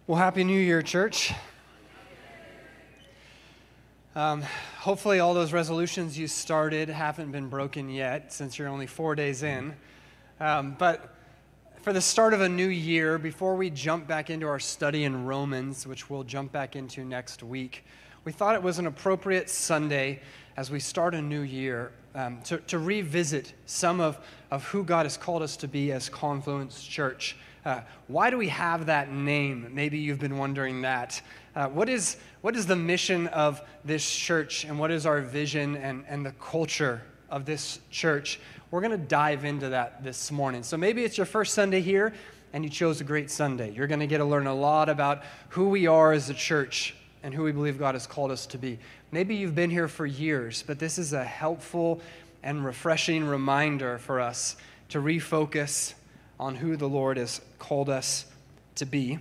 Well, Happy New Year, church. Hopefully all those resolutions you started haven't been broken yet, since you're only 4 days in. But for the start of a new year, before we jump back into our study in Romans, which we'll jump back into next week, we thought it was an appropriate Sunday as we start a new year to revisit some of who God has called us to be as Confluence Church. Why do we have that name? Maybe you've been wondering that. What is the mission of this church, and what is our vision and the culture of this church? We're going to dive into that this morning. So maybe it's your first Sunday here, and you chose a great Sunday. You're going to get to learn a lot about who we are as a church and who we believe God has called us to be. Maybe you've been here for years, but this is a helpful and refreshing reminder for us to refocus on who the Lord has called us to be.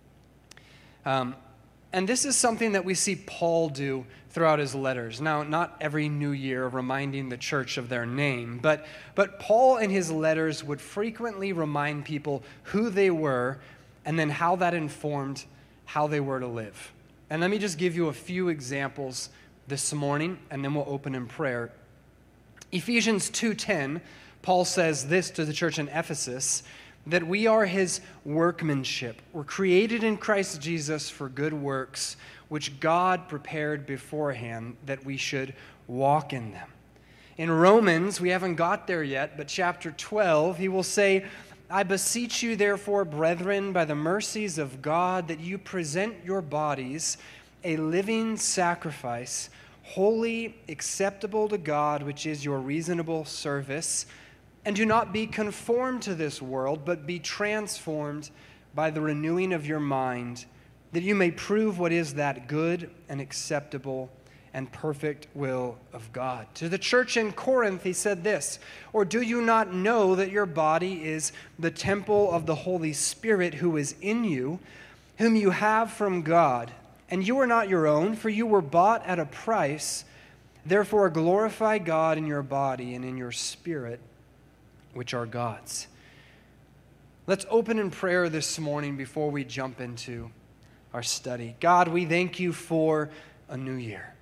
And this is something that we see Paul do throughout his letters. Now, not every new year reminding the church of their name, but Paul in his letters would frequently remind people who they were and then how that informed how they were to live. And let me just give you a few examples this morning, and then we'll open in prayer. Ephesians 2:10, Paul says this to the church in Ephesus, that we are his workmanship. We're created in Christ Jesus for good works, which God prepared beforehand that we should walk in them. In Romans, we haven't got there yet, but chapter 12, he will say, I beseech you, therefore, brethren, by the mercies of God, that you present your bodies a living sacrifice, holy, acceptable to God, which is your reasonable service. And do not be conformed to this world, but be transformed by the renewing of your mind, that you may prove what is that good and acceptable and perfect will of God. To the church in Corinth, he said this, or do you not know that your body is the temple of the Holy Spirit who is in you, whom you have from God, and you are not your own, for you were bought at a price. Therefore glorify God in your body and in your spirit, which are God's. Let's open in prayer this morning before we jump into our study. God, we thank you for a new year.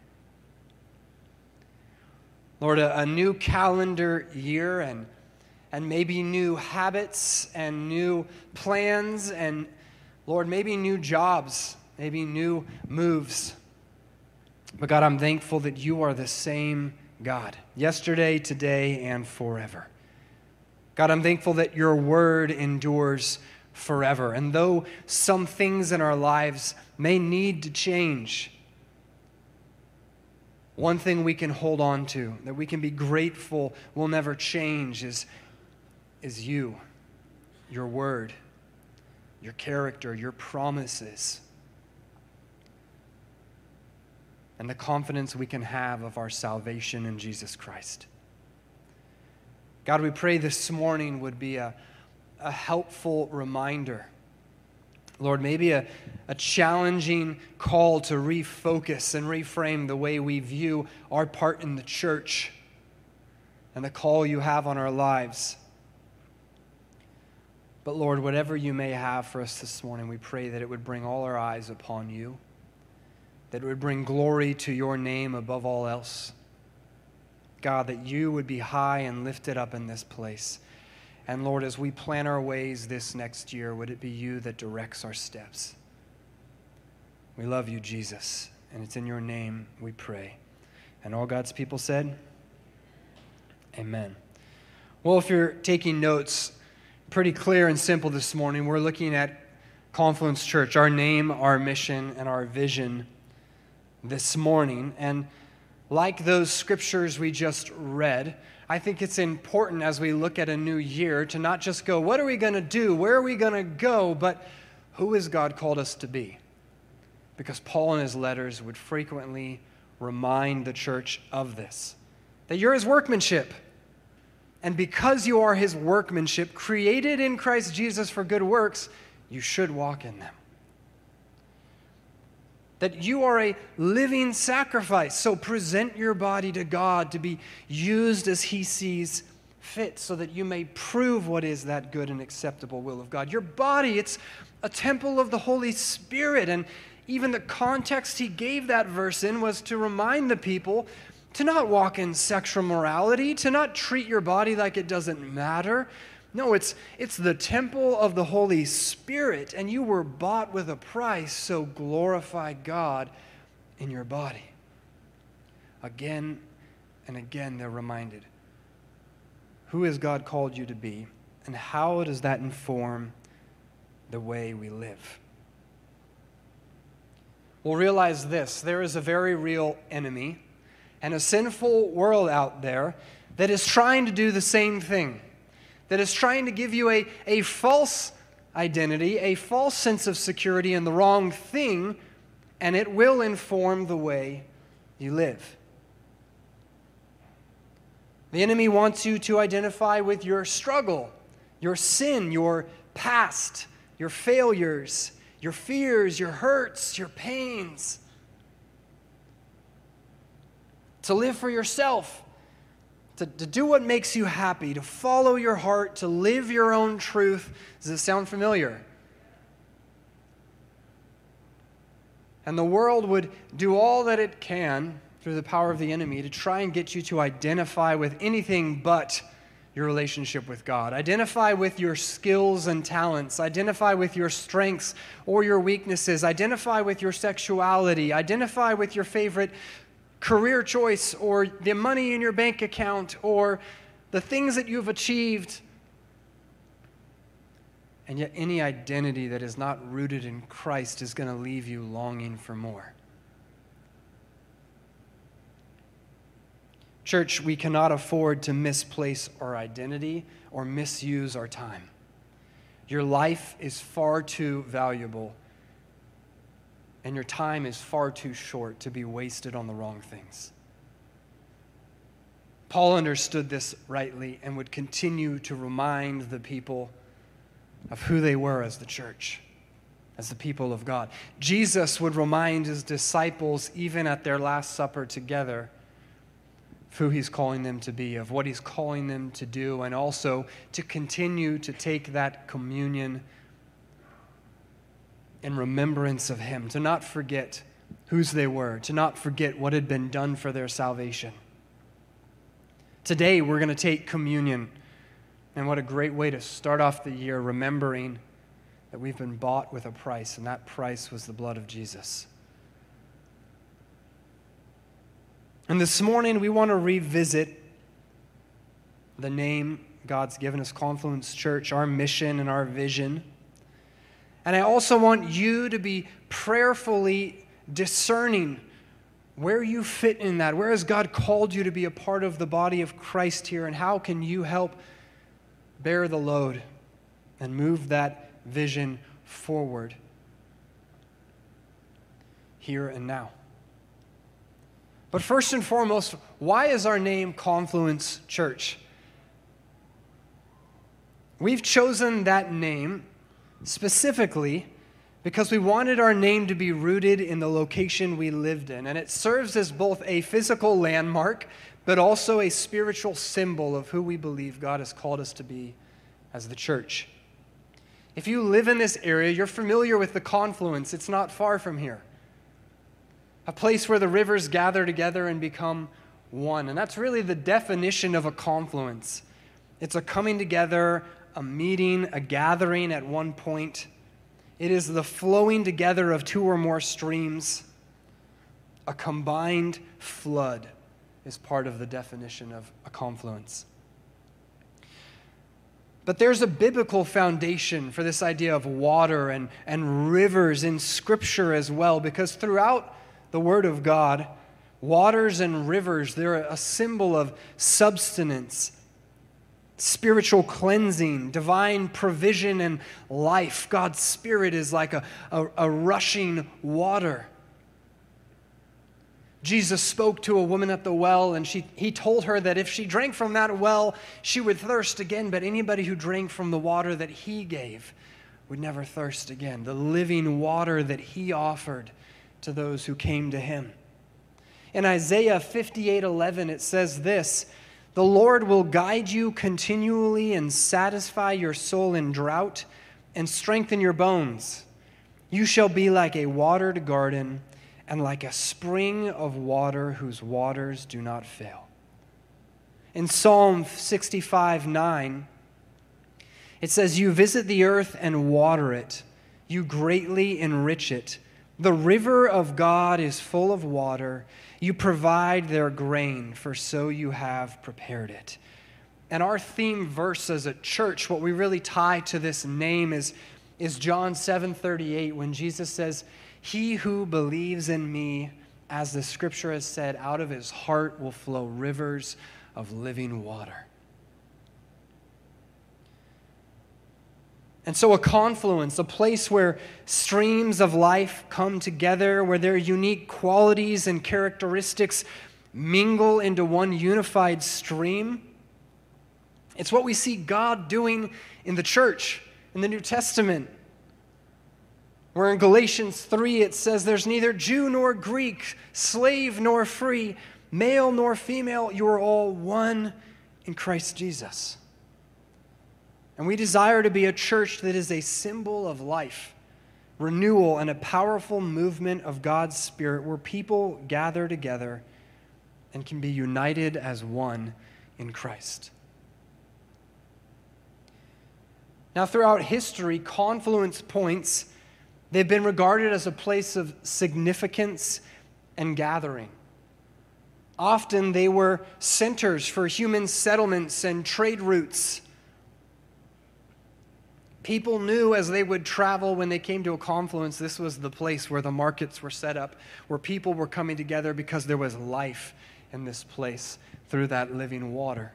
Lord, a new calendar year and maybe new habits and new plans and, Lord, maybe new jobs, maybe new moves. But God, I'm thankful that you are the same God, yesterday, today, and forever. God, I'm thankful that your word endures forever. And though some things in our lives may need to change, one thing we can hold on to, that we can be grateful will never change is you, your word, your character, your promises, and the confidence we can have of our salvation in Jesus Christ. God, we pray this morning would be a helpful reminder. Lord, maybe a challenging call to refocus and reframe the way we view our part in the church and the call you have on our lives. But Lord, whatever you may have for us this morning, we pray that it would bring all our eyes upon you, that it would bring glory to your name above all else. God, that you would be high and lifted up in this place. And Lord, as we plan our ways this next year, would it be you that directs our steps? We love you, Jesus, and it's in your name we pray. And all God's people said, amen. Well, if you're taking notes, pretty clear and simple this morning, we're looking at Confluence Church, our name, our mission, and our vision this morning. And like those scriptures we just read, I think it's important as we look at a new year to not just go, what are we going to do? Where are we going to go? But who has God called us to be? Because Paul in his letters would frequently remind the church of this, that you're his workmanship. And because you are his workmanship, created in Christ Jesus for good works, you should walk in them. That you are a living sacrifice. So present your body to God to be used as he sees fit so that you may prove what is that good and acceptable will of God. Your body, it's a temple of the Holy Spirit. And even the context he gave that verse in was to remind the people to not walk in sexual morality, to not treat your body like it doesn't matter. No, it's the temple of the Holy Spirit, and you were bought with a price, so glorify God in your body. Again and again, they're reminded, who has God called you to be, and how does that inform the way we live? We'll realize this: there is a very real enemy and a sinful world out there that is trying to do the same thing, that is trying to give you a false identity, a false sense of security in the wrong thing, and it will inform the way you live. The enemy wants you to identify with your struggle, your sin, your past, your failures, your fears, your hurts, your pains. To live for yourself, to do what makes you happy, to follow your heart, to live your own truth. Does it sound familiar? And the world would do all that it can through the power of the enemy to try and get you to identify with anything but your relationship with God. Identify with your skills and talents. Identify with your strengths or your weaknesses. Identify with your sexuality. Identify with your favorite career choice or the money in your bank account or the things that you've achieved. And yet any identity that is not rooted in Christ is going to leave you longing for more. Church, we cannot afford to misplace our identity or misuse our time. Your life is far too valuable, and your time is far too short to be wasted on the wrong things. Paul understood this rightly and would continue to remind the people of who they were as the church, as the people of God. Jesus would remind his disciples, even at their Last Supper together, of who he's calling them to be, of what he's calling them to do, and also to continue to take that communion in remembrance of him, to not forget whose they were, to not forget what had been done for their salvation. Today, we're going to take communion, and what a great way to start off the year, remembering that we've been bought with a price, and that price was the blood of Jesus. And this morning, we want to revisit the name God's given us, Confluence Church, our mission and our vision. And I also want you to be prayerfully discerning where you fit in that. Where has God called you to be a part of the body of Christ here, and how can you help bear the load and move that vision forward here and now? But first and foremost, why is our name Confluence Church? We've chosen that name specifically because we wanted our name to be rooted in the location we lived in. And it serves as both a physical landmark, but also a spiritual symbol of who we believe God has called us to be as the church. If you live in this area, you're familiar with the Confluence. It's not far from here. A place where the rivers gather together and become one. And that's really the definition of a confluence. It's a coming together, a meeting, a gathering at one point. It is the flowing together of two or more streams. A combined flood is part of the definition of a confluence. But there's a biblical foundation for this idea of water and rivers in Scripture as well, because throughout the Word of God, waters and rivers, they're a symbol of substance, spiritual cleansing, divine provision, and life. God's Spirit is like a rushing water. Jesus spoke to a woman at the well, and he told her that if she drank from that well, she would thirst again, but anybody who drank from the water that he gave would never thirst again. The living water that he offered to those who came to him. In Isaiah 58:11, it says this, The Lord will guide you continually and satisfy your soul in drought and strengthen your bones. You shall be like a watered garden and like a spring of water whose waters do not fail. In Psalm 65:9, it says, You visit the earth and water it. You greatly enrich it. The river of God is full of water. You provide their grain, for so you have prepared it. And our theme verse as a church, what we really tie to this name is John 7:38, when Jesus says, He who believes in me, as the scripture has said, out of his heart will flow rivers of living water. And so a confluence, a place where streams of life come together, where their unique qualities and characteristics mingle into one unified stream. It's what we see God doing in the church, in the New Testament, where in Galatians 3 it says, There's neither Jew nor Greek, slave nor free, male nor female, you are all one in Christ Jesus. And we desire to be a church that is a symbol of life, renewal, and a powerful movement of God's Spirit where people gather together and can be united as one in Christ. Now, throughout history, confluence points, they've been regarded as a place of significance and gathering. Often they were centers for human settlements and trade routes. People knew as they would travel when they came to a confluence, this was the place where the markets were set up, where people were coming together because there was life in this place through that living water.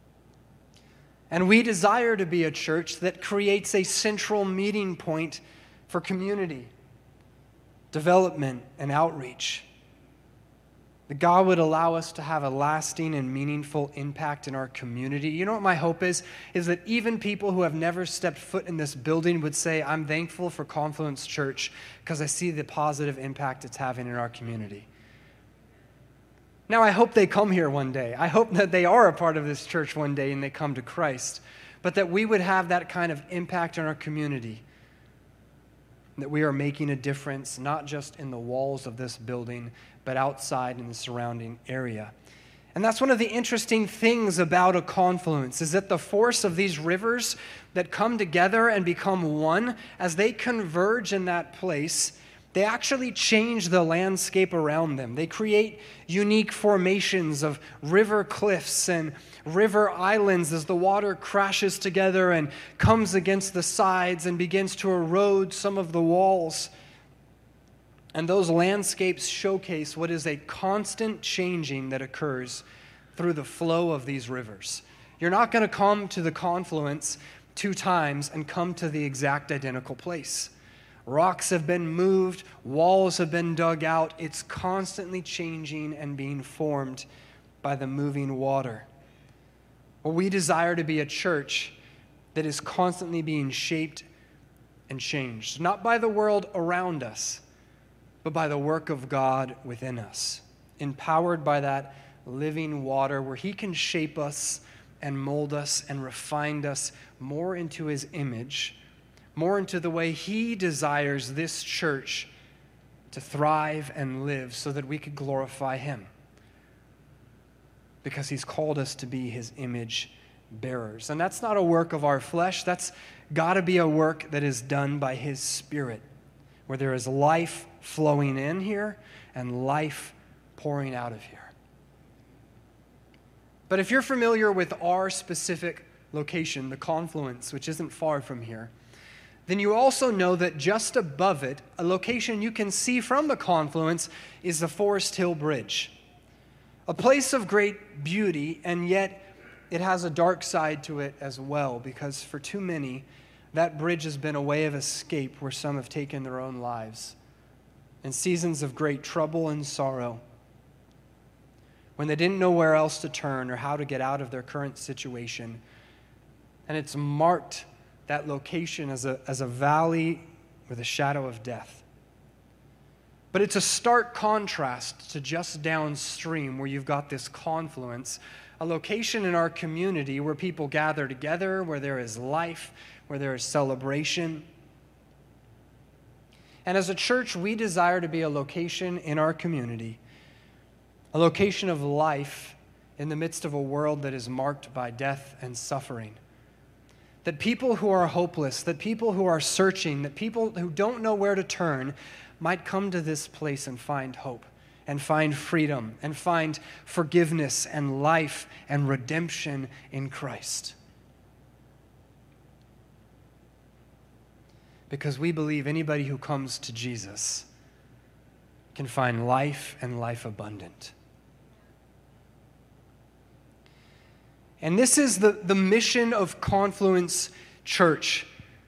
And we desire to be a church that creates a central meeting point for community, development, and outreach. That God would allow us to have a lasting and meaningful impact in our community. You know what my hope is that even people who have never stepped foot in this building would say, I'm thankful for Confluence Church because I see the positive impact it's having in our community. Now, I hope they come here one day. I hope that they are a part of this church one day and they come to Christ. But that we would have that kind of impact in our community. That we are making a difference, not just in the walls of this building, but outside in the surrounding area. And that's one of the interesting things about a confluence, is that the force of these rivers that come together and become one, as they converge in that place, they actually change the landscape around them. They create unique formations of river cliffs and river islands as the water crashes together and comes against the sides and begins to erode some of the walls. And those landscapes showcase what is a constant changing that occurs through the flow of these rivers. You're not going to come to the confluence 2 times and come to the exact identical place. Rocks have been moved, walls have been dug out. It's constantly changing and being formed by the moving water. Well, we desire to be a church that is constantly being shaped and changed, not by the world around us, but by the work of God within us, empowered by that living water where He can shape us and mold us and refine us more into His image, more into the way He desires this church to thrive and live so that we could glorify Him. Because He's called us to be His image bearers. And that's not a work of our flesh. That's got to be a work that is done by His Spirit, where there is life flowing in here and life pouring out of here. But if you're familiar with our specific location, the confluence, which isn't far from here, then you also know that just above it, a location you can see from the confluence, is the Forest Hill Bridge. A place of great beauty, and yet it has a dark side to it as well, because for too many, that bridge has been a way of escape where some have taken their own lives. In seasons of great trouble and sorrow, when they didn't know where else to turn or how to get out of their current situation. And it's marked that location as a valley with a shadow of death. But it's a stark contrast to just downstream where you've got this confluence a location in our community where people gather together, where there is life, where there is celebration. And as a church, we desire to be a location in our community, a location of life in the midst of a world that is marked by death and suffering. That people who are hopeless, that people who are searching, that people who don't know where to turn might come to this place and find hope, and find freedom, and find forgiveness and life and redemption in Christ. Because we believe anybody who comes to Jesus can find life and life abundant. And this is the mission of Confluence Church.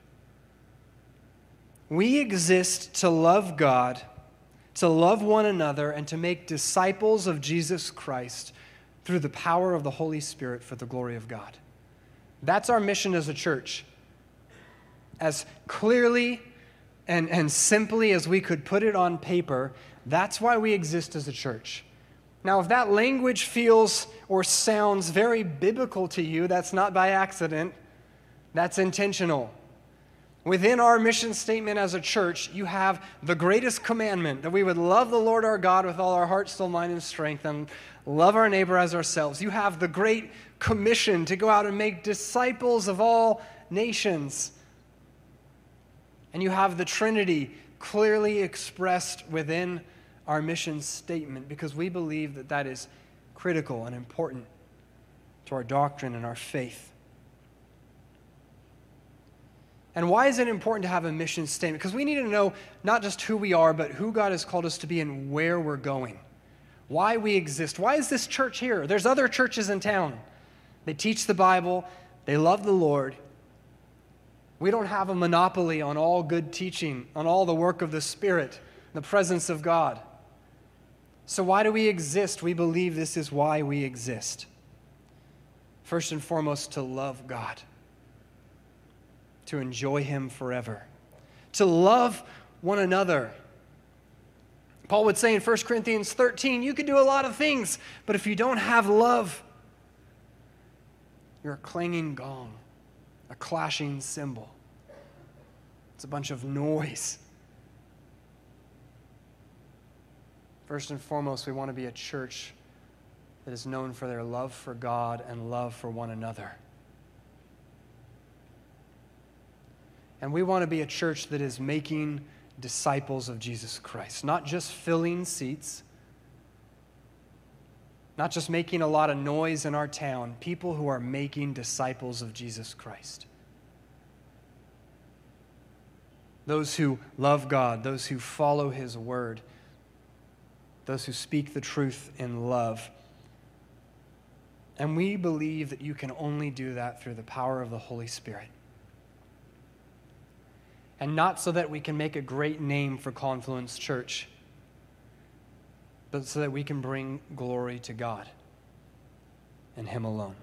We exist to love God, to love one another, and to make disciples of Jesus Christ through the power of the Holy Spirit for the glory of God. That's our mission as a church. As clearly and simply as we could put it on paper, that's why we exist as a church. Now, if that language feels or sounds very biblical to you, that's not by accident. That's intentional. Within our mission statement as a church, you have the greatest commandment, that we would love the Lord our God with all our heart, soul, mind, and strength, and love our neighbor as ourselves. You have the great commission to go out and make disciples of all nations. And you have the Trinity clearly expressed within our mission statement, because we believe that that is critical and important to our doctrine and our faith. And why is it important to have a mission statement? Because we need to know not just who we are, but who God has called us to be and where we're going. Why we exist. Why is this church here? There's other churches in town. They teach the Bible. They love the Lord. We don't have a monopoly on all good teaching, on all the work of the Spirit, the presence of God. So why do we exist? We believe this is why we exist. First and foremost, to love God, to enjoy Him forever, to love one another. Paul would say in 1 Corinthians 13, you can do a lot of things, but if you don't have love, you're a clanging gong, a clashing cymbal. It's a bunch of noise. First and foremost, we want to be a church that is known for their love for God and love for one another. And we want to be a church that is making disciples of Jesus Christ, not just filling seats, not just making a lot of noise in our town, people who are making disciples of Jesus Christ. Those who love God, those who follow His word, those who speak the truth in love. And we believe that you can only do that through the power of the Holy Spirit. And not so that we can make a great name for Confluence Church, but so that we can bring glory to God and Him alone.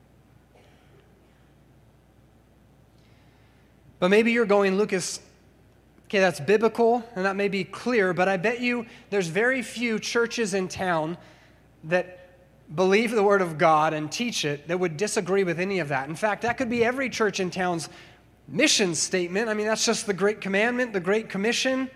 But maybe you're going, Lucas, okay, that's biblical, and that may be clear, but I bet you there's very few churches in town that believe the Word of God and teach it that would disagree with any of that. In fact, that could be every church in town's mission statement. I mean, that's just the Great Commandment, the Great Commission.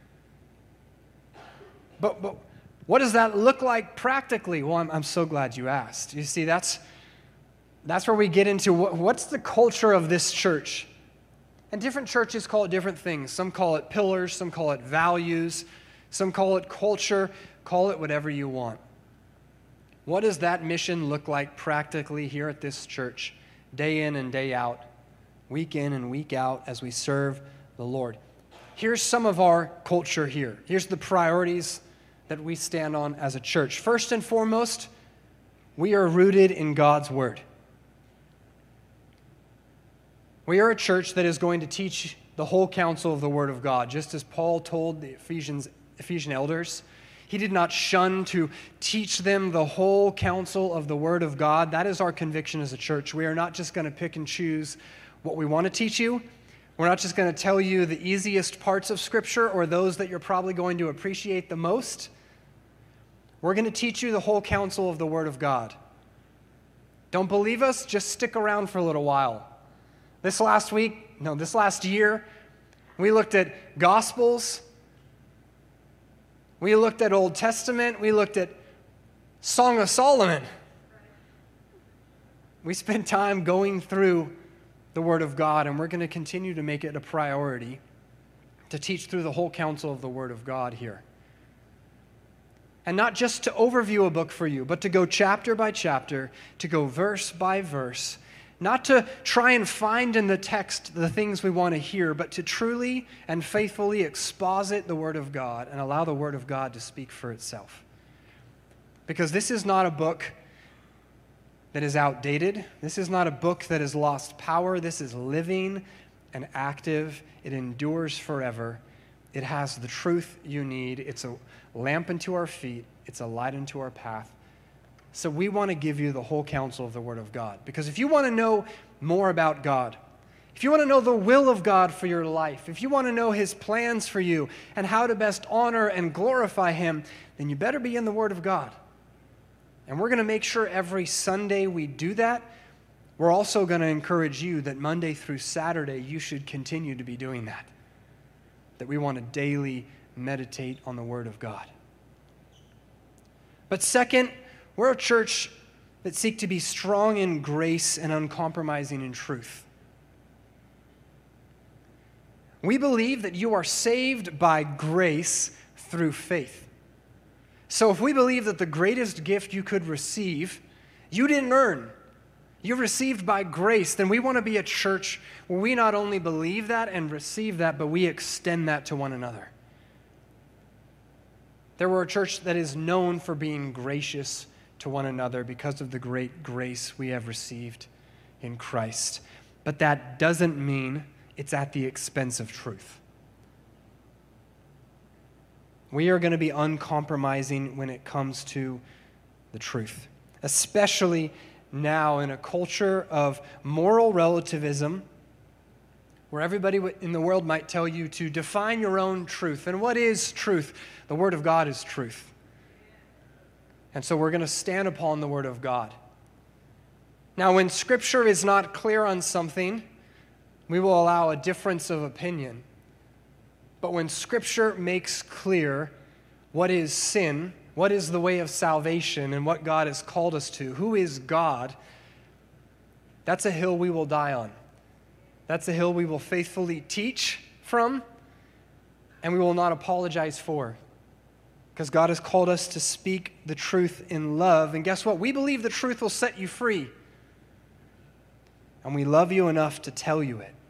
But what does that look like practically? Well, I'm so glad you asked. You see, that's where we get into what's the culture of this church. And different churches call it different things. Some call it pillars, some call it values, some call it culture. Call it whatever you want. What does that mission look like practically here at this church, day in and day out, week in and week out as we serve the Lord? Here's some of our culture here. Here's the priorities that we stand on as a church. First and foremost, we are rooted in God's Word. We are a church that is going to teach the whole counsel of the Word of God, just as Paul told the Ephesian elders. He did not shun to teach them the whole counsel of the Word of God. That is our conviction as a church. We are not just going to pick and choose what we want to teach you. We're not just going to tell you the easiest parts of Scripture or those that you're probably going to appreciate the most. We're going to teach you the whole counsel of the Word of God. Don't believe us? Just stick around for a little while. This last year, we looked at Gospels. We looked at Old Testament. We looked at Song of Solomon. We spent time going through the Word of God, and we're going to continue to make it a priority to teach through the whole counsel of the Word of God here. And not just to overview a book for you, but to go chapter by chapter, to go verse by verse, not to try and find in the text the things we want to hear, but to truly and faithfully exposit the Word of God and allow the Word of God to speak for itself. Because this is not a book that is outdated. This is not a book that has lost power. This is living and active. It endures forever. It has the truth you need. It's a lamp unto our feet. It's a light unto our path. So we want to give you the whole counsel of the Word of God. Because if you want to know more about God, if you want to know the will of God for your life, if you want to know His plans for you and how to best honor and glorify Him, then you better be in the Word of God. And we're going to make sure every Sunday we do that. We're also going to encourage you that Monday through Saturday you should continue to be doing that. That we want to daily meditate on the Word of God. But second, we're a church that seek to be strong in grace and uncompromising in truth. We believe that you are saved by grace through faith. So if we believe that the greatest gift you could receive, you didn't earn, you received by grace, then we want to be a church where we not only believe that and receive that, but we extend that to one another. That we're a church that is known for being gracious to one another because of the great grace we have received in Christ. But that doesn't mean it's at the expense of truth. We are going to be uncompromising when it comes to the truth, especially now in a culture of moral relativism where everybody in the world might tell you to define your own truth. And what is truth? The Word of God is truth. And so we're going to stand upon the Word of God. Now, when Scripture is not clear on something, we will allow a difference of opinion. But when Scripture makes clear what is sin, what is the way of salvation, and what God has called us to, who is God, that's a hill we will die on. That's a hill we will faithfully teach from, and we will not apologize for. Because God has called us to speak the truth in love. And guess what? We believe the truth will set you free. And we love you enough to tell you it.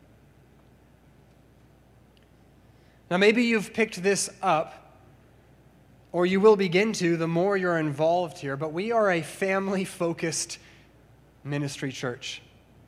Now, maybe you've picked this up, or you will begin to the more you're involved here, but we are a family-focused ministry church.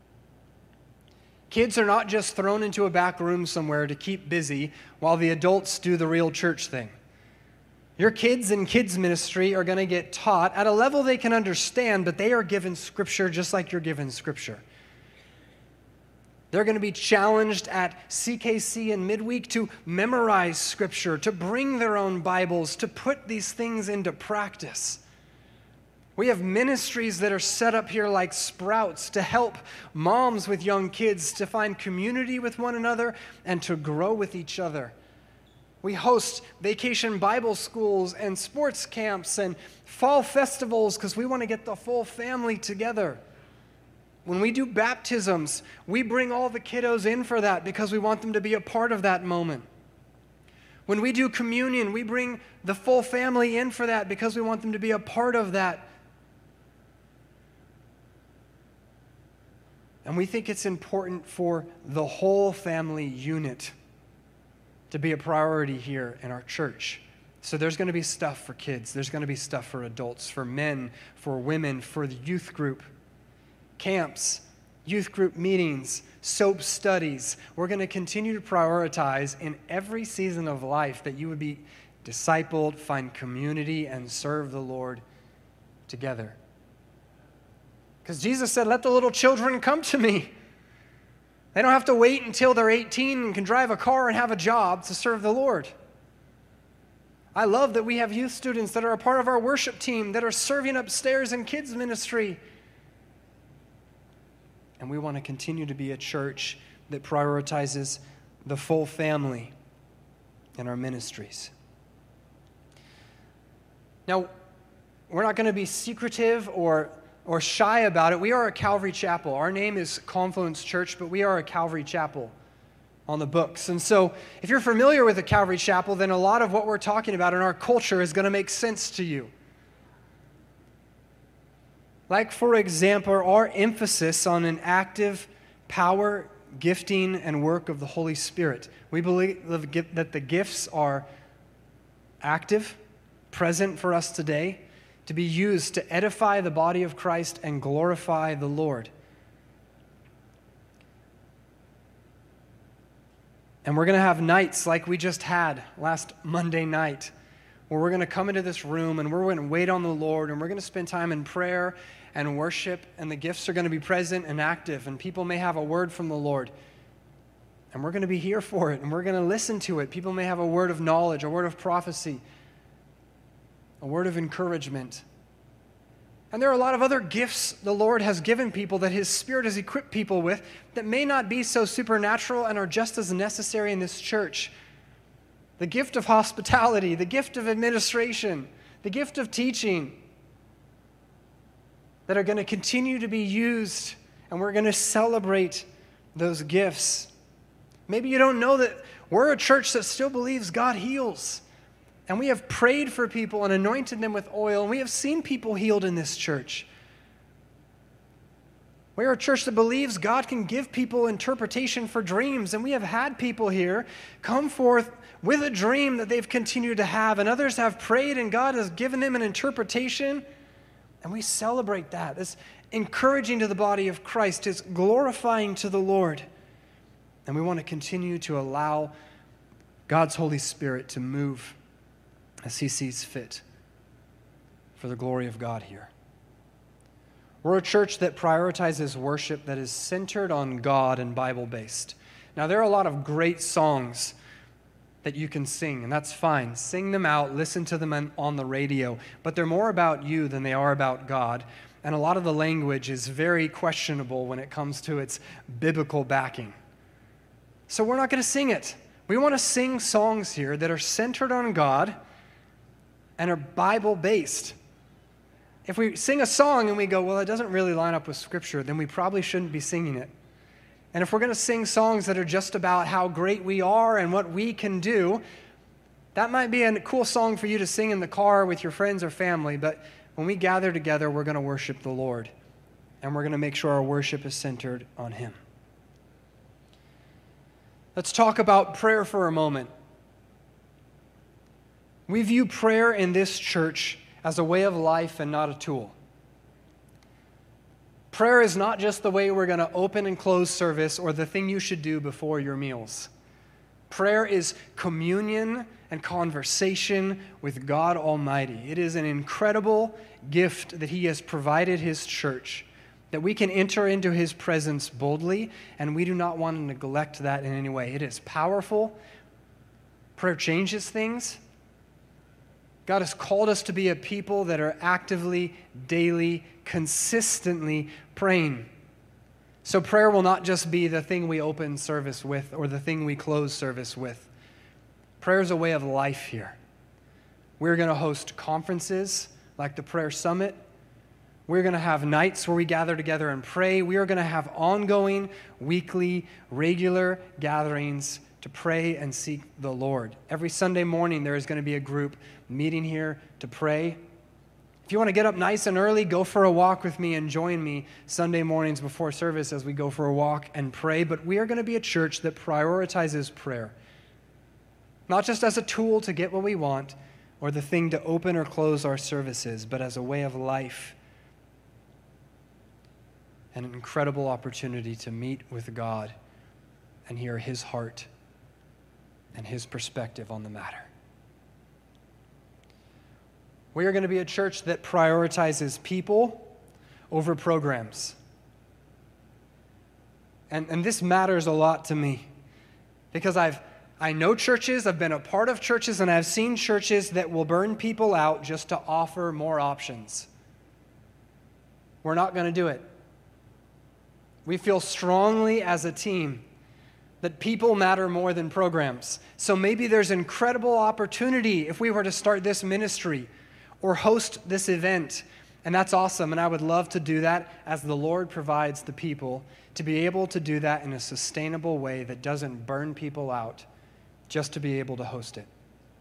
Kids are not just thrown into a back room somewhere to keep busy while the adults do the real church thing. Your kids in kids ministry are going to get taught at a level they can understand, but they are given Scripture just like you're given Scripture. They're going to be challenged at CKC and midweek to memorize Scripture, to bring their own Bibles, to put these things into practice. We have ministries that are set up here like Sprouts to help moms with young kids to find community with one another and to grow with each other. We host vacation Bible schools and sports camps and fall festivals because we want to get the full family together. When we do baptisms, we bring all the kiddos in for that because we want them to be a part of that moment. When we do communion, we bring the full family in for that because we want them to be a part of that. And we think it's important for the whole family unit to be a priority here in our church. So there's going to be stuff for kids. There's going to be stuff for adults, for men, for women, for the youth group. Camps, youth group meetings, SOAP studies. We're going to continue to prioritize in every season of life that you would be discipled, find community, and serve the Lord together. Because Jesus said, let the little children come to me. They don't have to wait until they're 18 and can drive a car and have a job to serve the Lord. I love that we have youth students that are a part of our worship team that are serving upstairs in kids ministry. And we want to continue to be a church that prioritizes the full family in our ministries. Now, we're not going to be secretive or shy about it. We are a Calvary Chapel. Our name is Confluence Church, but we are a Calvary Chapel on the books. And so if you're familiar with a Calvary Chapel, then a lot of what we're talking about in our culture is going to make sense to you. Like, for example, our emphasis on an active power, gifting, and work of the Holy Spirit. We believe that the gifts are active, present for us today, to be used to edify the body of Christ and glorify the Lord. And we're going to have nights like we just had last Monday night, where we're going to come into this room and we're going to wait on the Lord, and we're going to spend time in prayer and worship, and the gifts are going to be present and active, and people may have a word from the Lord, and we're going to be here for it, and we're going to listen to it. People may have a word of knowledge, a word of prophecy, a word of encouragement. And there are a lot of other gifts the Lord has given people that His Spirit has equipped people with that may not be so supernatural and are just as necessary in this church. The gift of hospitality, the gift of administration, the gift of teaching, that are going to continue to be used, and we're going to celebrate those gifts. Maybe you don't know that we're a church that still believes God heals. And we have prayed for people and anointed them with oil, and we have seen people healed in this church. We are a church that believes God can give people interpretation for dreams, and we have had people here come forth with a dream that they've continued to have, and others have prayed and God has given them an interpretation, and we celebrate that. It's encouraging to the body of Christ. It's glorifying to the Lord. And we want to continue to allow God's Holy Spirit to move as He sees fit for the glory of God here. We're a church that prioritizes worship that is centered on God and Bible-based. Now, there are a lot of great songs that you can sing, and that's fine. Sing them out, listen to them on the radio, but they're more about you than they are about God, and a lot of the language is very questionable when it comes to its biblical backing. So we're not going to sing it. We want to sing songs here that are centered on God and are Bible-based. If we sing a song and we go, well, it doesn't really line up with Scripture, then we probably shouldn't be singing it. And if we're going to sing songs that are just about how great we are and what we can do, that might be a cool song for you to sing in the car with your friends or family, but when we gather together, we're going to worship the Lord, and we're going to make sure our worship is centered on Him. Let's talk about prayer for a moment. We view prayer in this church as a way of life and not a tool. Prayer is not just the way we're going to open and close service or the thing you should do before your meals. Prayer is communion and conversation with God Almighty. It is an incredible gift that He has provided His church, that we can enter into His presence boldly, and we do not want to neglect that in any way. It is powerful. Prayer changes things. God has called us to be a people that are actively, daily, consistently praying. So prayer will not just be the thing we open service with or the thing we close service with. Prayer is a way of life here. We're going to host conferences like the Prayer Summit. We're going to have nights where we gather together and pray. We are going to have ongoing, weekly, regular gatherings to pray and seek the Lord. Every Sunday morning, there is going to be a group meeting here to pray. If you want to get up nice and early, go for a walk with me and join me Sunday mornings before service as we go for a walk and pray. But we are going to be a church that prioritizes prayer, not just as a tool to get what we want or the thing to open or close our services, but as a way of life and an incredible opportunity to meet with God and hear His heart and His perspective on the matter. We are going to be a church that prioritizes people over programs. And this matters a lot to me because I know churches, I've been a part of churches, and I've seen churches that will burn people out just to offer more options. We're not going to do it. We feel strongly as a team that people matter more than programs. So maybe there's incredible opportunity if we were to start this ministry or host this event. And that's awesome. And I would love to do that as the Lord provides the people to be able to do that in a sustainable way that doesn't burn people out just to be able to host it.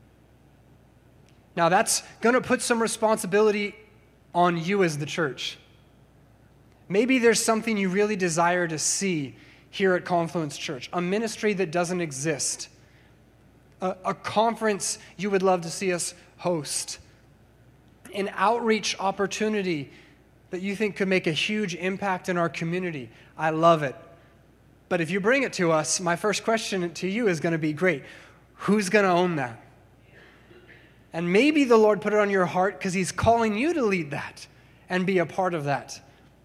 Now that's going to put some responsibility on you as the church. Maybe there's something you really desire to see here at Confluence Church, a ministry that doesn't exist, a conference you would love to see us host, an outreach opportunity that you think could make a huge impact in our community. I love it. But if you bring it to us, my first question to you is going to be, great, who's going to own that? And maybe the Lord put it on your heart because He's calling you to lead that and be a part of that.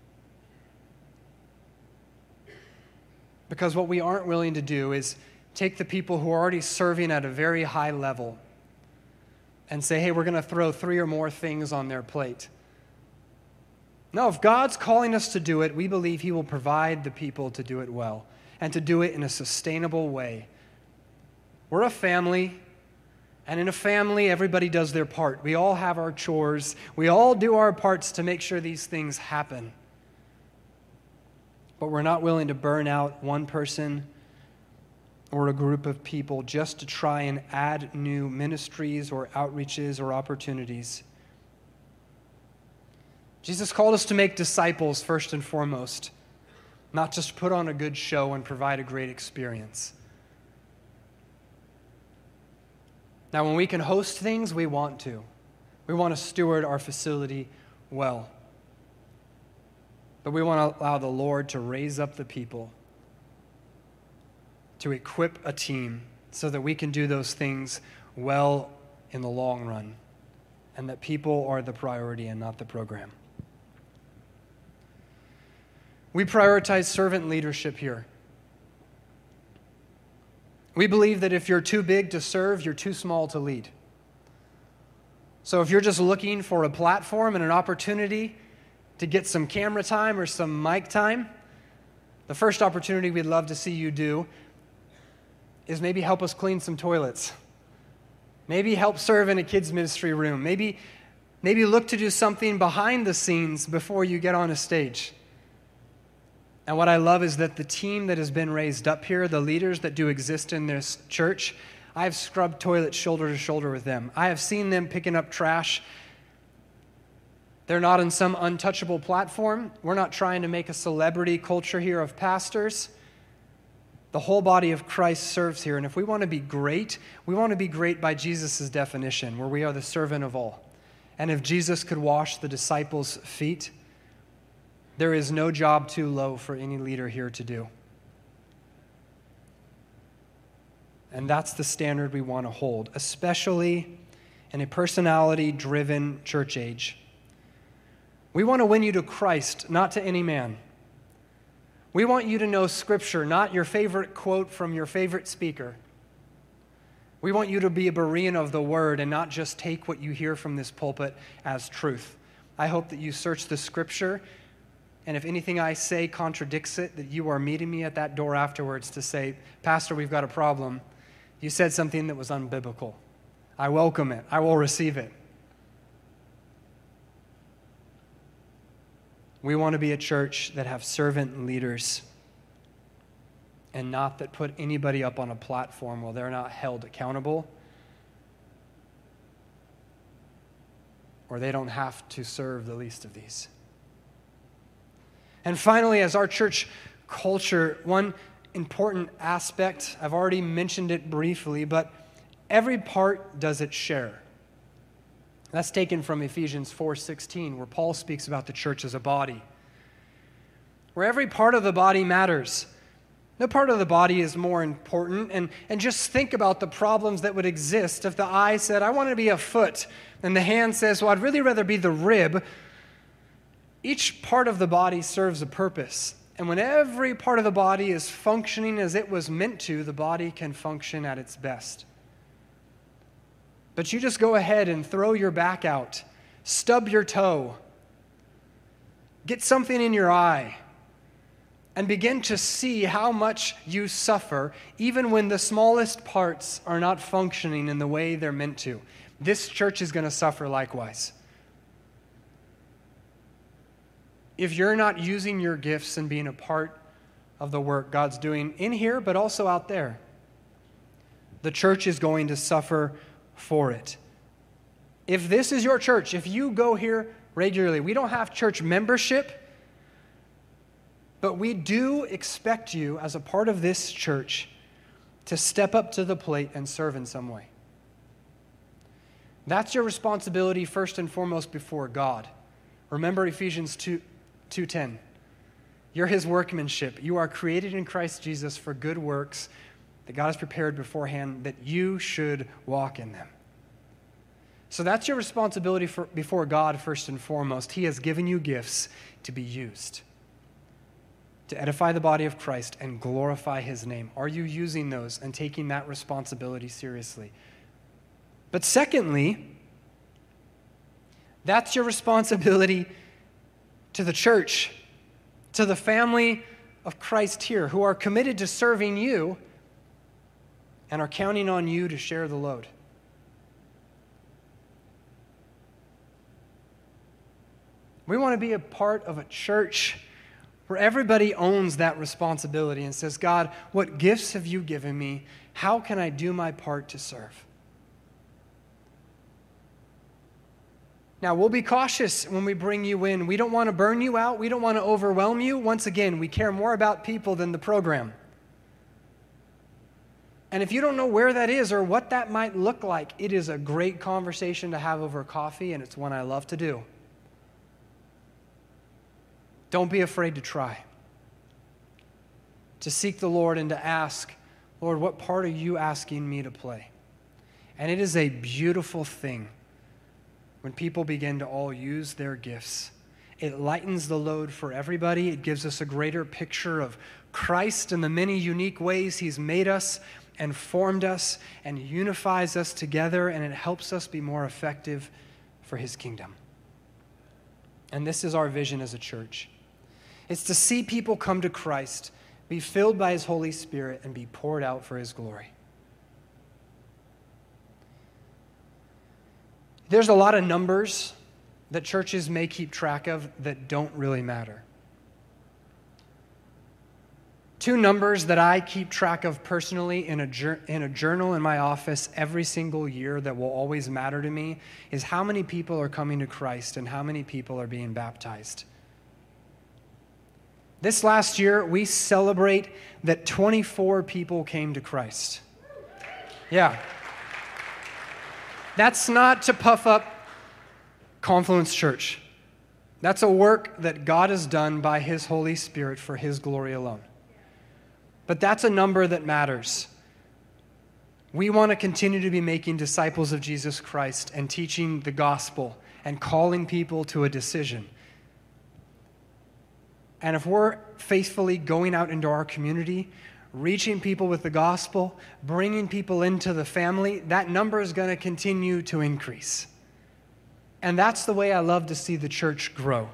Because what we aren't willing to do is take the people who are already serving at a very high level and say, hey, we're going to throw 3 or more things on their plate. No, if God's calling us to do it, we believe He will provide the people to do it well and to do it in a sustainable way. We're a family, and in a family, everybody does their part. We all have our chores. We all do our parts to make sure these things happen. But we're not willing to burn out one person or a group of people just to try and add new ministries or outreaches or opportunities. Jesus called us to make disciples first and foremost, not just put on a good show and provide a great experience. Now, when we can host things, we want to. We want to steward our facility well. But we want to allow the Lord to raise up the people, to equip a team so that we can do those things well in the long run, and that people are the priority and not the program. We prioritize servant leadership here. We believe that if you're too big to serve, you're too small to lead. So if you're just looking for a platform and an opportunity to get some camera time or some mic time, the first opportunity we'd love to see you do is maybe help us clean some toilets. Maybe help serve in a kids' ministry room. Maybe look to do something behind the scenes before you get on a stage. And what I love is that the team that has been raised up here, the leaders that do exist in this church, I've scrubbed toilets shoulder to shoulder with them. I have seen them picking up trash. They're not on some untouchable platform. We're not trying to make a celebrity culture here of pastors. The whole body of Christ serves here. And if we want to be great, we want to be great by Jesus' definition, where we are the servant of all. And if Jesus could wash the disciples' feet, there is no job too low for any leader here to do. And that's the standard we want to hold, especially in a personality-driven church age. We want to win you to Christ, not to any man. We want you to know Scripture, not your favorite quote from your favorite speaker. We want you to be a Berean of the Word and not just take what you hear from this pulpit as truth. I hope that you search the Scripture, and if anything I say contradicts it, that you are meeting me at that door afterwards to say, Pastor, we've got a problem. You said something that was unbiblical. I welcome it. I will receive it. We want to be a church that have servant leaders and not that put anybody up on a platform while they're not held accountable or they don't have to serve the least of these. And finally, as our church culture, one important aspect, I've already mentioned it briefly, but every part does its share. That's taken from Ephesians 4:16, where Paul speaks about the church as a body, where every part of the body matters. No part of the body is more important. And just think about the problems that would exist if the eye said, I want to be a foot, and the hand says, well, I'd really rather be the rib. Each part of the body serves a purpose. And when every part of the body is functioning as it was meant to, the body can function at its best. But you just go ahead and throw your back out, stub your toe, get something in your eye, and begin to see how much you suffer, even when the smallest parts are not functioning in the way they're meant to. This church is going to suffer likewise. If you're not using your gifts and being a part of the work God's doing in here, but also out there, the church is going to suffer for it. If this is your church, if you go here regularly, we don't have church membership, but we do expect you as a part of this church to step up to the plate and serve in some way. That's your responsibility first and foremost before God. Remember Ephesians 2:10. You're his workmanship. You are created in Christ Jesus for good works that God has prepared beforehand that you should walk in them. So that's your responsibility before God first and foremost. He has given you gifts to be used to edify the body of Christ and glorify his name. Are you using those and taking that responsibility seriously? But secondly, that's your responsibility to the church, to the family of Christ here, who are committed to serving you and are counting on you to share the load. We want to be a part of a church where everybody owns that responsibility and says, God, what gifts have you given me? How can I do my part to serve? Now, we'll be cautious when we bring you in. We don't want to burn you out. We don't want to overwhelm you. Once again, we care more about people than the program. And if you don't know where that is or what that might look like, it is a great conversation to have over coffee, and it's one I love to do. Don't be afraid to try, to seek the Lord and to ask, Lord, what part are you asking me to play? And it is a beautiful thing when people begin to all use their gifts. It lightens the load for everybody. It gives us a greater picture of Christ and the many unique ways he's made us and formed us and unifies us together, and it helps us be more effective for his kingdom. And this is our vision as a church. It's to see people come to Christ, be filled by his Holy Spirit, and be poured out for his glory. There's a lot of numbers that churches may keep track of that don't really matter. Two numbers that I keep track of personally in a journal in my office every single year that will always matter to me is how many people are coming to Christ and how many people are being baptized. This last year, we celebrate that 24 people came to Christ. Yeah. That's not to puff up Confluence Church. That's a work that God has done by his Holy Spirit for his glory alone. But that's a number that matters. We want to continue to be making disciples of Jesus Christ and teaching the gospel and calling people to a decision. And if we're faithfully going out into our community, reaching people with the gospel, bringing people into the family, that number is going to continue to increase. And that's the way I love to see the church grow.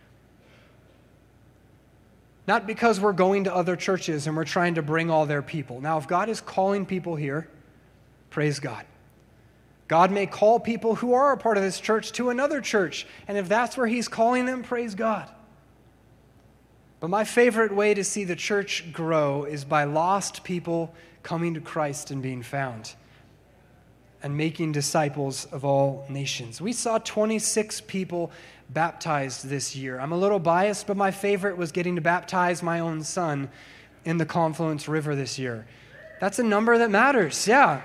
Not because we're going to other churches and we're trying to bring all their people. Now, if God is calling people here, praise God. God may call people who are a part of this church to another church. And if that's where he's calling them, praise God. But my favorite way to see the church grow is by lost people coming to Christ and being found and making disciples of all nations. We saw 26 people baptized this year. I'm a little biased, but my favorite was getting to baptize my own son in the Confluence River this year. That's a number that matters, yeah.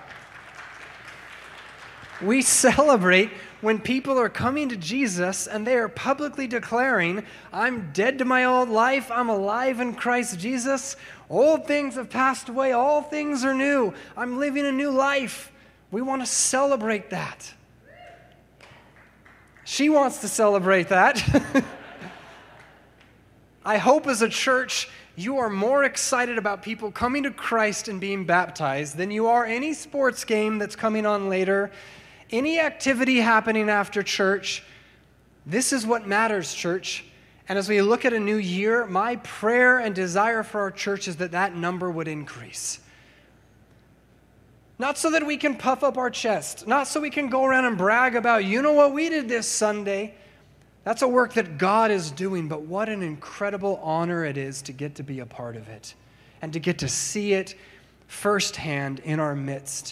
We celebrate when people are coming to Jesus and they are publicly declaring, I'm dead to my old life, I'm alive in Christ Jesus, old things have passed away, all things are new, I'm living a new life. We want to celebrate that. She wants to celebrate that. I hope as a church you are more excited about people coming to Christ and being baptized than you are any sports game that's coming on later, any activity happening after church. This is what matters, church. And as we look at a new year, my prayer and desire for our church is that that number would increase. Not so that we can puff up our chest, not so we can go around and brag about, you know what we did this Sunday. That's a work that God is doing, but what an incredible honor it is to get to be a part of it and to get to see it firsthand in our midst.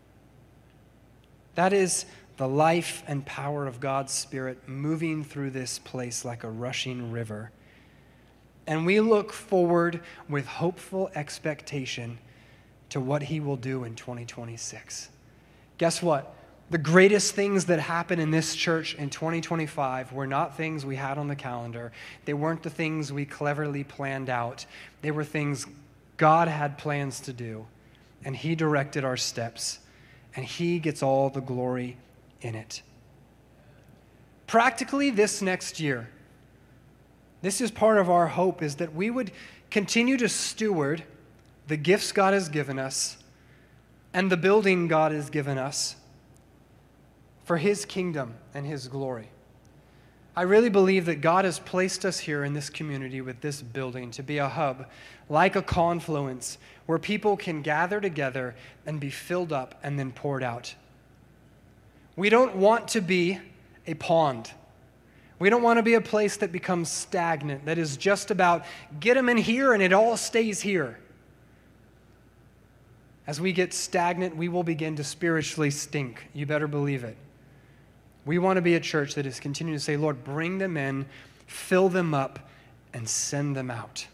That is the life and power of God's Spirit moving through this place like a rushing river. And we look forward with hopeful expectation to what He will do in 2026. Guess what? The greatest things that happen in this church in 2025 were not things we had on the calendar. They weren't the things we cleverly planned out. They were things God had plans to do, and He directed our steps, and He gets all the glory in it. Practically this next year, this is part of our hope, is that we would continue to steward the gifts God has given us and the building God has given us for His kingdom and His glory. I really believe that God has placed us here in this community with this building to be a hub, like a confluence, where people can gather together and be filled up and then poured out. We don't want to be a pond. We don't want to be a place that becomes stagnant, that is just about get them in here and it all stays here. As we get stagnant, we will begin to spiritually stink. You better believe it. We want to be a church that is continuing to say, Lord, bring them in, fill them up, and send them out.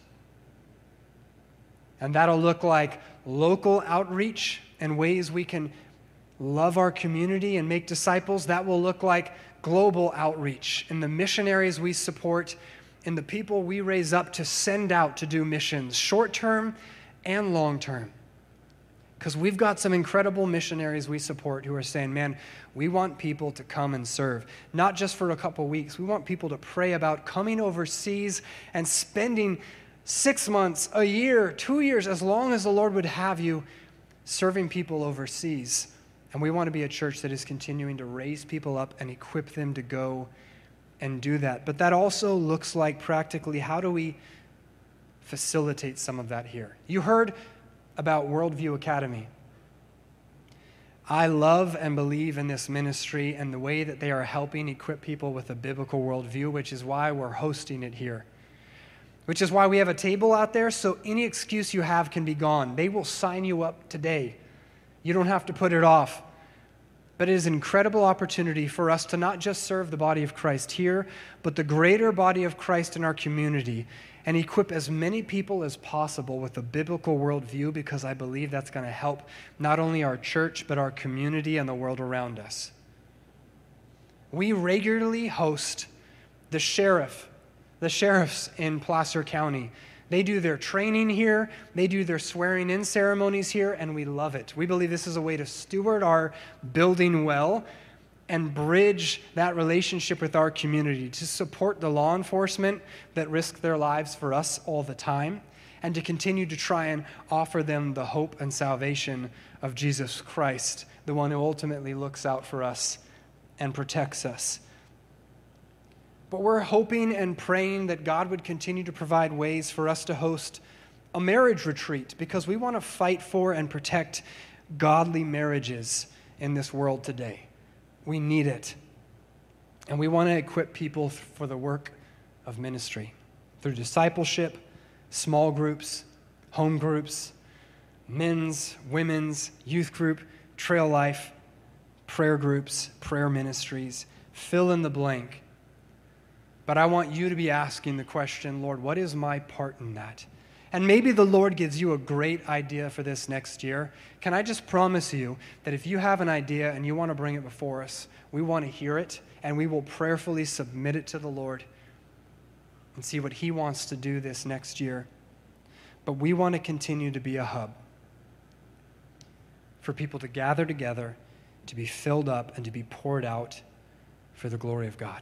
And that'll look like local outreach and ways we can love our community and make disciples. That will look like global outreach in the missionaries we support, in the people we raise up to send out to do missions, short-term and long-term. Because we've got some incredible missionaries we support who are saying, man, we want people to come and serve, not just for a couple weeks. We want people to pray about coming overseas and spending 6 months, a year, 2 years, as long as the Lord would have you serving people overseas. And we want to be a church that is continuing to raise people up and equip them to go and do that. But that also looks like practically how do we facilitate some of that here? You heard about Worldview Academy. I love and believe in this ministry and the way that they are helping equip people with a biblical worldview, which is why we're hosting it here. Which is why we have a table out there so any excuse you have can be gone. They will sign you up today. You don't have to put it off. But it is an incredible opportunity for us to not just serve the body of Christ here, but the greater body of Christ in our community and equip as many people as possible with a biblical worldview, because I believe that's going to help not only our church, but our community and the world around us. We regularly host the sheriffs in Placer County. They do their training here, they do their swearing-in ceremonies here, and we love it. We believe this is a way to steward our building well and bridge that relationship with our community, to support the law enforcement that risk their lives for us all the time, and to continue to try and offer them the hope and salvation of Jesus Christ, the one who ultimately looks out for us and protects us. But we're hoping and praying that God would continue to provide ways for us to host a marriage retreat, because we want to fight for and protect godly marriages in this world today. We need it. And we want to equip people for the work of ministry through discipleship, small groups, home groups, men's, women's, youth group, trail life, prayer groups, prayer ministries, fill in the blank. But I want you to be asking the question, Lord, what is my part in that? And maybe the Lord gives you a great idea for this next year. Can I just promise you that if you have an idea and you want to bring it before us, we want to hear it, and we will prayerfully submit it to the Lord and see what He wants to do this next year. But we want to continue to be a hub for people to gather together, to be filled up, and to be poured out for the glory of God.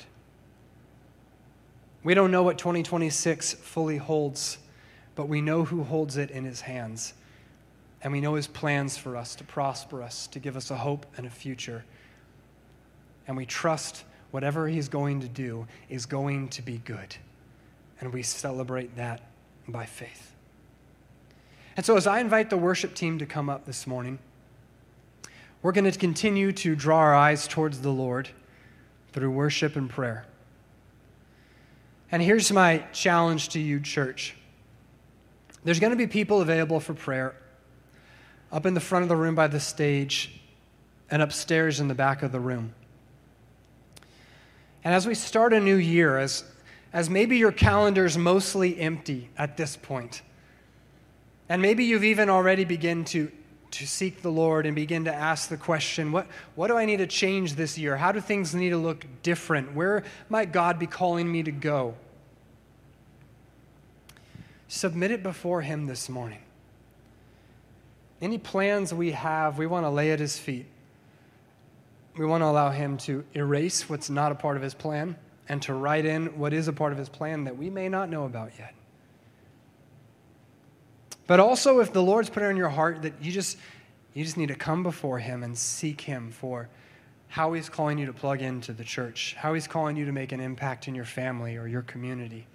We don't know what 2026 fully holds, but we know who holds it in His hands. And we know His plans for us, to prosper us, to give us a hope and a future. And we trust whatever He's going to do is going to be good, and we celebrate that by faith. And so as I invite the worship team to come up this morning, we're going to continue to draw our eyes towards the Lord through worship and prayer. And here's my challenge to you, church. There's going to be people available for prayer up in the front of the room by the stage and upstairs in the back of the room. And as we start a new year, as maybe your calendar's mostly empty at this point, and maybe you've even already begun to seek the Lord and begin to ask the question, what do I need to change this year? How do things need to look different? Where might God be calling me to go? Submit it before Him this morning. Any plans we have, we want to lay at His feet. We want to allow Him to erase what's not a part of His plan and to write in what is a part of His plan that we may not know about yet. But also, if the Lord's put it on your heart that you just need to come before Him and seek Him for how He's calling you to plug into the church, how He's calling you to make an impact in your family or your community.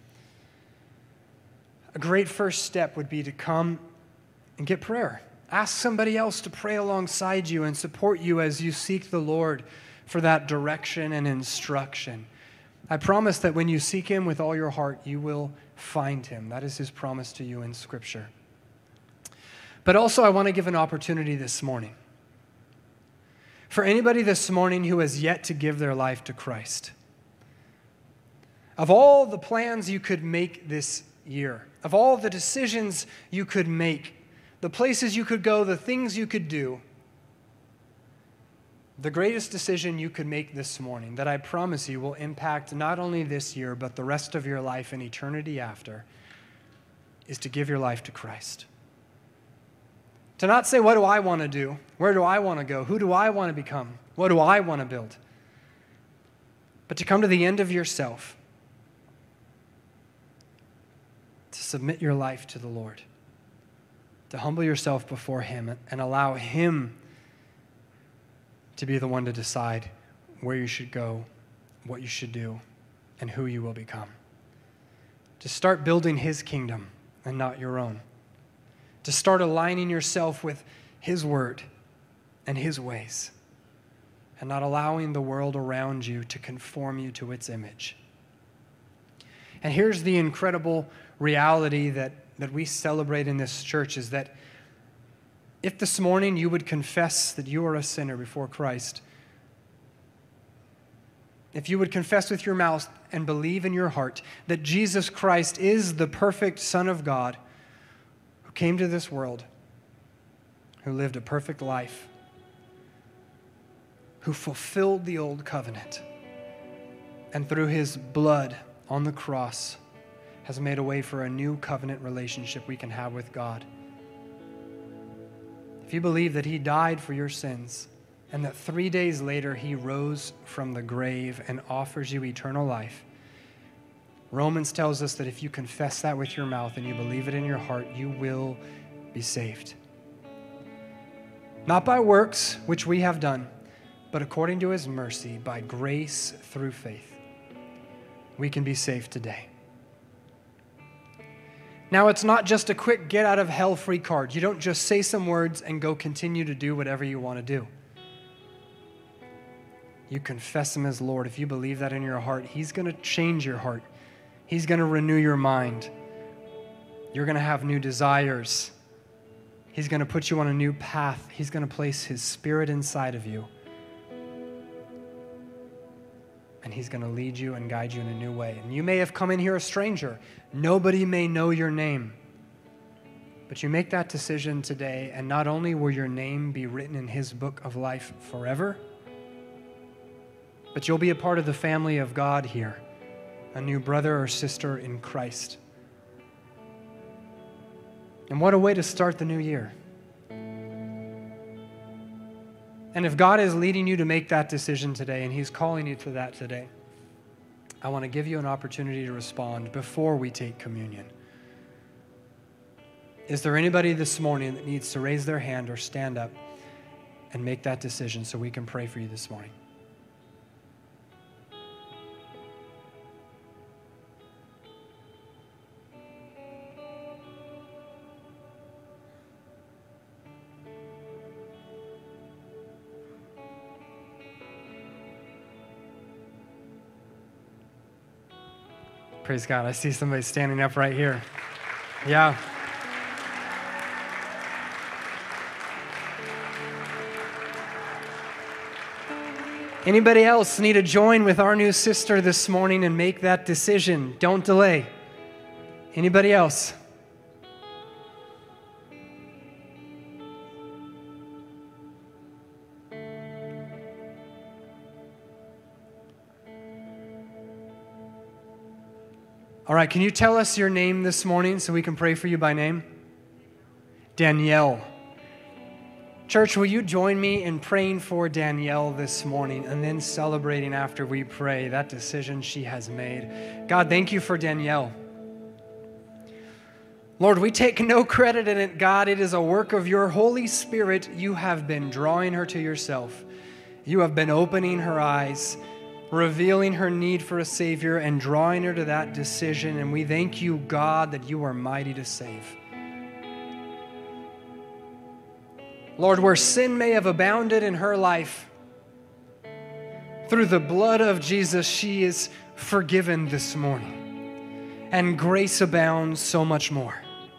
A great first step would be to come and get prayer. Ask somebody else to pray alongside you and support you as you seek the Lord for that direction and instruction. I promise that when you seek Him with all your heart, you will find Him. That is His promise to you in Scripture. But also, I want to give an opportunity this morning. For anybody this morning who has yet to give their life to Christ. Of all the plans you could make this year, of all the decisions you could make, the places you could go, the things you could do, the greatest decision you could make this morning that I promise you will impact not only this year, but the rest of your life and eternity after, is to give your life to Christ. To not say, what do I want to do? Where do I want to go? Who do I want to become? What do I want to build? But to come to the end of yourself, to submit your life to the Lord, to humble yourself before Him and allow Him to be the one to decide where you should go, what you should do, and who you will become. To start building His kingdom and not your own. To start aligning yourself with His word and His ways, and not allowing the world around you to conform you to its image. And here's the incredible reality that we celebrate in this church is that if this morning you would confess that you are a sinner before Christ, if you would confess with your mouth and believe in your heart that Jesus Christ is the perfect Son of God who came to this world, who lived a perfect life, who fulfilled the old covenant, and through His blood on the cross has made a way for a new covenant relationship we can have with God. If you believe that He died for your sins and that 3 days later He rose from the grave and offers you eternal life, Romans tells us that if you confess that with your mouth and you believe it in your heart, you will be saved. Not by works, which we have done, but according to His mercy, by grace through faith. We can be saved today. Now, it's not just a quick get-out-of-hell-free card. You don't just say some words and go continue to do whatever you want to do. You confess Him as Lord. If you believe that in your heart, He's going to change your heart. He's going to renew your mind. You're going to have new desires. He's going to put you on a new path. He's going to place His Spirit inside of you. And He's going to lead you and guide you in a new way. And you may have come in here a stranger. Nobody may know your name. But you make that decision today, and not only will your name be written in His book of life forever, but you'll be a part of the family of God here, a new brother or sister in Christ. And what a way to start the new year. And if God is leading you to make that decision today, and He's calling you to that today, I want to give you an opportunity to respond before we take communion. Is there anybody this morning that needs to raise their hand or stand up and make that decision so we can pray for you this morning? Praise God. I see somebody standing up right here. Yeah. Anybody else need to join with our new sister this morning and make that decision? Don't delay. Anybody else? All right, can you tell us your name this morning so we can pray for you by name? Danielle. Church, will you join me in praying for Danielle this morning and then celebrating after we pray that decision she has made? God, thank you for Danielle. Lord, we take no credit in it, God. It is a work of your Holy Spirit. You have been drawing her to yourself. You have been opening her eyes, revealing her need for a Savior, and drawing her to that decision. And we thank you, God, that you are mighty to save. Lord, where sin may have abounded in her life, through the blood of Jesus, she is forgiven this morning, and grace abounds so much more.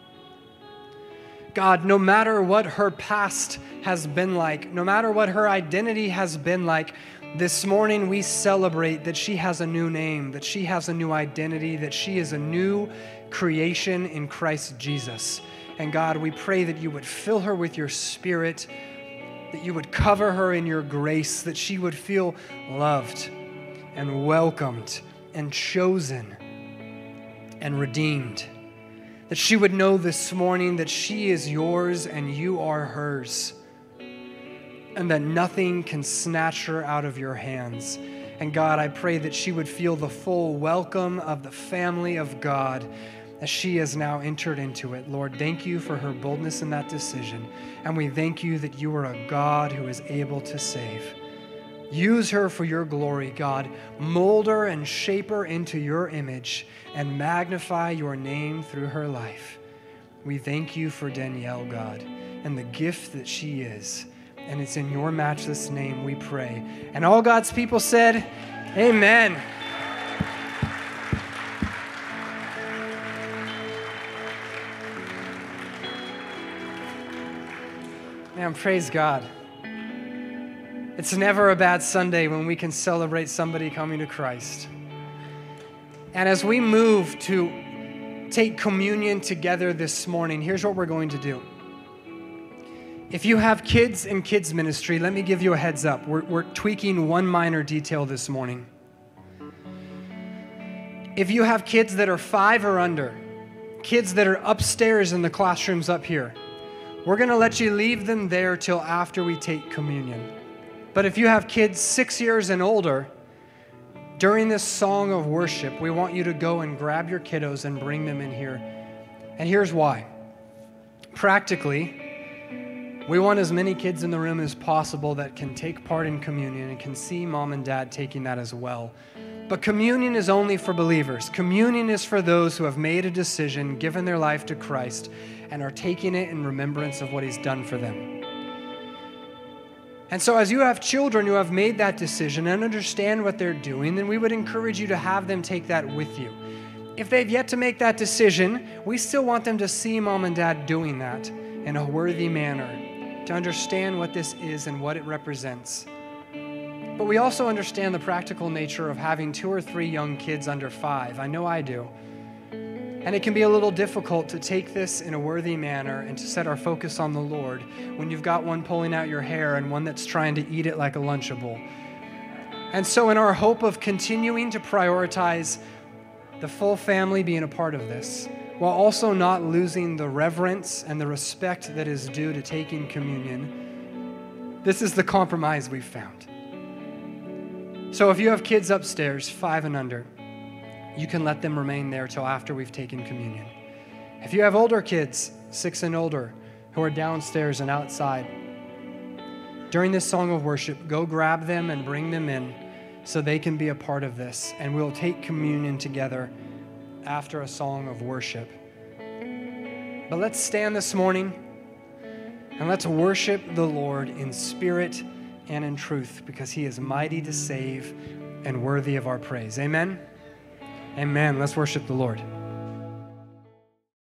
God, no matter what her past has been like, no matter what her identity has been like, this morning we celebrate that she has a new name, that she has a new identity, that she is a new creation in Christ Jesus. And God, we pray that you would fill her with your Spirit, that you would cover her in your grace, that she would feel loved and welcomed and chosen and redeemed. That she would know this morning that she is yours and you are hers, and that nothing can snatch her out of your hands. And God, I pray that she would feel the full welcome of the family of God as she has now entered into it. Lord, thank you for her boldness in that decision. And we thank you that you are a God who is able to save. Use her for your glory, God. Mold her and shape her into your image and magnify your name through her life. We thank you for Danielle, God, and the gift that she is. And it's in your matchless name we pray. And all God's people said, amen. Man, praise God. It's never a bad Sunday when we can celebrate somebody coming to Christ. And as we move to take communion together this morning, here's what we're going to do. If you have kids in kids ministry, let me give you a heads up. We're tweaking one minor detail this morning. If you have kids that are 5 or under, kids that are upstairs in the classrooms up here, we're going to let you leave them there till after we take communion. But if you have kids 6 years and older, during this song of worship, we want you to go and grab your kiddos and bring them in here. And here's why. Practically, we want as many kids in the room as possible that can take part in communion and can see mom and dad taking that as well. But communion is only for believers. Communion is for those who have made a decision, given their life to Christ, and are taking it in remembrance of what he's done for them. And so as you have children who have made that decision and understand what they're doing, then we would encourage you to have them take that with you. If they've yet to make that decision, we still want them to see mom and dad doing that in a worthy manner, to understand what this is and what it represents. But we also understand the practical nature of having 2 or 3 young kids under 5. I know I do. And it can be a little difficult to take this in a worthy manner and to set our focus on the Lord when you've got one pulling out your hair and one that's trying to eat it like a Lunchable. And so in our hope of continuing to prioritize the full family being a part of this, while also not losing the reverence and the respect that is due to taking communion, this is the compromise we've found. So if you have kids upstairs, 5 and under, you can let them remain there till after we've taken communion. If you have older kids, 6 and older, who are downstairs and outside, during this song of worship, go grab them and bring them in so they can be a part of this. And we'll take communion together after a song of worship. But let's stand this morning and let's worship the Lord in spirit and in truth, because he is mighty to save and worthy of our praise. Amen? Amen. Let's worship the Lord.